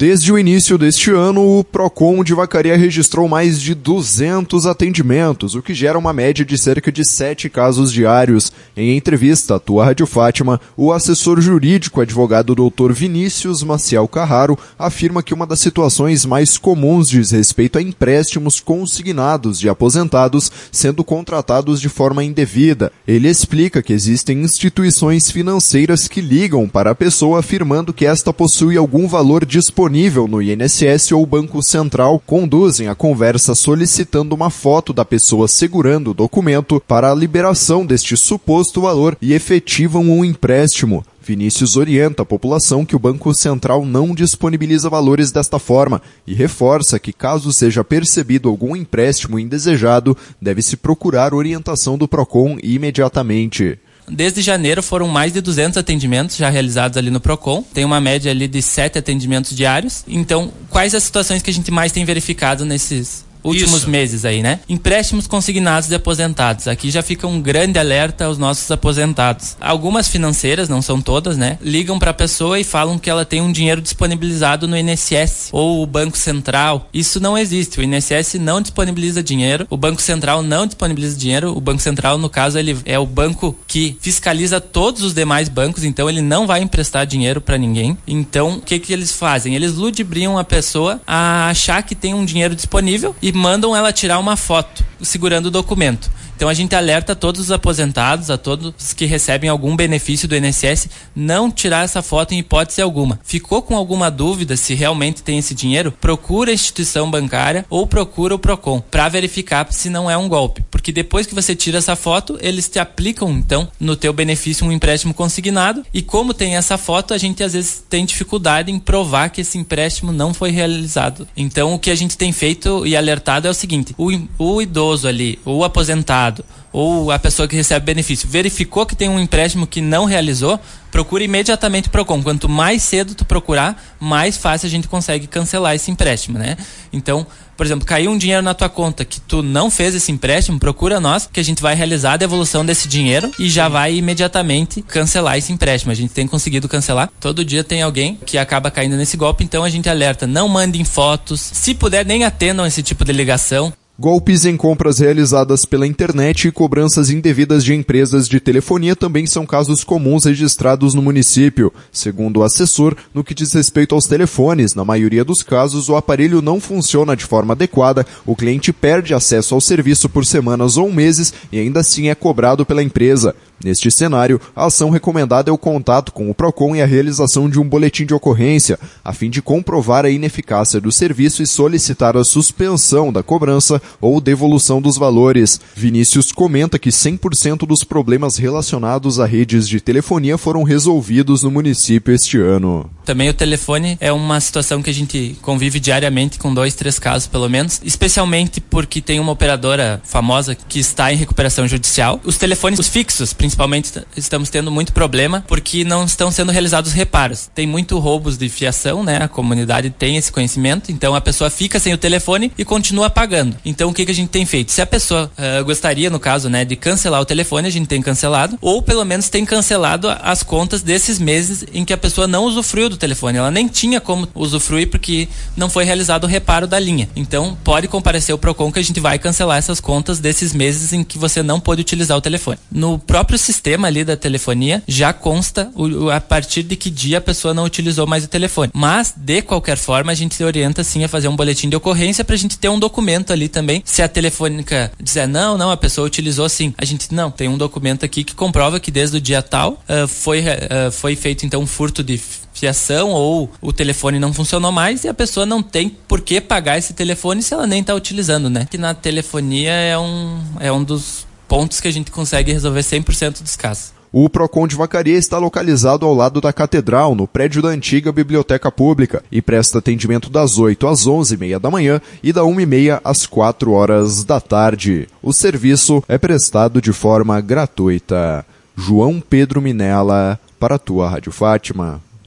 Desde o início deste ano, o Procon de Vacaria registrou mais de 200 atendimentos, o que gera uma média de cerca de 7 casos diários. Em entrevista à Tua Rádio Fátima, o assessor jurídico advogado Dr. Vinícius Maciel Carraro afirma que uma das situações mais comuns diz respeito a empréstimos consignados de aposentados sendo contratados de forma indevida. Ele explica que existem instituições financeiras que ligam para a pessoa afirmando que esta possui algum valor disponível no INSS ou Banco Central, conduzem a conversa solicitando uma foto da pessoa segurando o documento para a liberação deste suposto valor e efetivam um empréstimo. Vinícius orienta a população que o Banco Central não disponibiliza valores desta forma e reforça que, caso seja percebido algum empréstimo indesejado, deve-se procurar orientação do Procon imediatamente. Desde janeiro foram mais de 200 atendimentos já realizados ali no Procon. Tem uma média ali de 7 atendimentos diários. Então, quais as situações que a gente mais tem verificado nesses últimos meses aí, né? Empréstimos consignados de aposentados. Aqui já fica um grande alerta aos nossos aposentados. Algumas financeiras, não são todas, né? Ligam para a pessoa e falam que ela tem um dinheiro disponibilizado no INSS ou o Banco Central. Isso não existe. O INSS não disponibiliza dinheiro. O Banco Central não disponibiliza dinheiro. O Banco Central, no caso, ele é o banco que fiscaliza todos os demais bancos, então ele não vai emprestar dinheiro para ninguém. Então, o que eles fazem? Eles ludibriam a pessoa a achar que tem um dinheiro disponível e mandam ela tirar uma foto segurando o documento. Então a gente alerta a todos os aposentados, a todos que recebem algum benefício do INSS, não tirar essa foto em hipótese alguma. Ficou com alguma dúvida se realmente tem esse dinheiro? Procura a instituição bancária ou procura o Procon para verificar se não é um golpe. Porque depois que você tira essa foto, eles te aplicam então no teu benefício um empréstimo consignado e como tem essa foto, a gente às vezes tem dificuldade em provar que esse empréstimo não foi realizado. Então o que a gente tem feito e alertado é o seguinte: o idoso ali, o aposentado ou a pessoa que recebe benefício verificou que tem um empréstimo que não realizou, procura imediatamente o Procon. Quanto mais cedo tu procurar, mais fácil a gente consegue cancelar esse empréstimo, né? Então, por exemplo, caiu um dinheiro na tua conta que tu não fez esse empréstimo, procura nós, que a gente vai realizar a devolução desse dinheiro e já vai imediatamente cancelar esse empréstimo. A gente tem conseguido cancelar. Todo dia tem alguém que acaba caindo nesse golpe, então a gente alerta, não mandem fotos, se puder nem atendam esse tipo de ligação. Golpes em compras realizadas pela internet e cobranças indevidas de empresas de telefonia também são casos comuns registrados no município. Segundo o assessor, no que diz respeito aos telefones, na maioria dos casos o aparelho não funciona de forma adequada, o cliente perde acesso ao serviço por semanas ou meses e ainda assim é cobrado pela empresa. Neste cenário, a ação recomendada é o contato com o Procon e a realização de um boletim de ocorrência, a fim de comprovar a ineficácia do serviço e solicitar a suspensão da cobrança ou devolução dos valores. Vinícius comenta que 100% dos problemas relacionados a redes de telefonia foram resolvidos no município este ano. Também o telefone é uma situação que a gente convive diariamente com 2, 3 casos pelo menos, especialmente porque tem uma operadora famosa que está em recuperação judicial. Os telefones, os fixos, principalmente, estamos tendo muito problema porque não estão sendo realizados reparos. Tem muito roubos de fiação, né? A comunidade tem esse conhecimento, então a pessoa fica sem o telefone e continua pagando. Então o que a gente tem feito? Se a pessoa gostaria, no caso, né, de cancelar o telefone, a gente tem cancelado, ou pelo menos tem cancelado as contas desses meses em que a pessoa não usufruiu do telefone. Ela nem tinha como usufruir porque não foi realizado o reparo da linha. Então pode comparecer ao Procon que a gente vai cancelar essas contas desses meses em que você não pôde utilizar o telefone. No próprio sistema ali da telefonia já consta a partir de que dia a pessoa não utilizou mais o telefone. Mas, de qualquer forma, a gente orienta sim a fazer um boletim de ocorrência pra gente ter um documento ali também. Se a telefônica dizer não, a pessoa utilizou sim. A gente não, tem um documento aqui que comprova que desde o dia tal foi feito então um furto de fiação ou o telefone não funcionou mais e a pessoa não tem por que pagar esse telefone se ela nem está utilizando, né? Que na telefonia é um dos pontos que a gente consegue resolver 100% dos casos. O Procon de Vacaria está localizado ao lado da Catedral, no prédio da antiga Biblioteca Pública, e presta atendimento das 8 às 11h30 da manhã e da 1h30 às 4 horas da tarde. O serviço é prestado de forma gratuita. João Pedro Minella, para a Tua Rádio Fátima.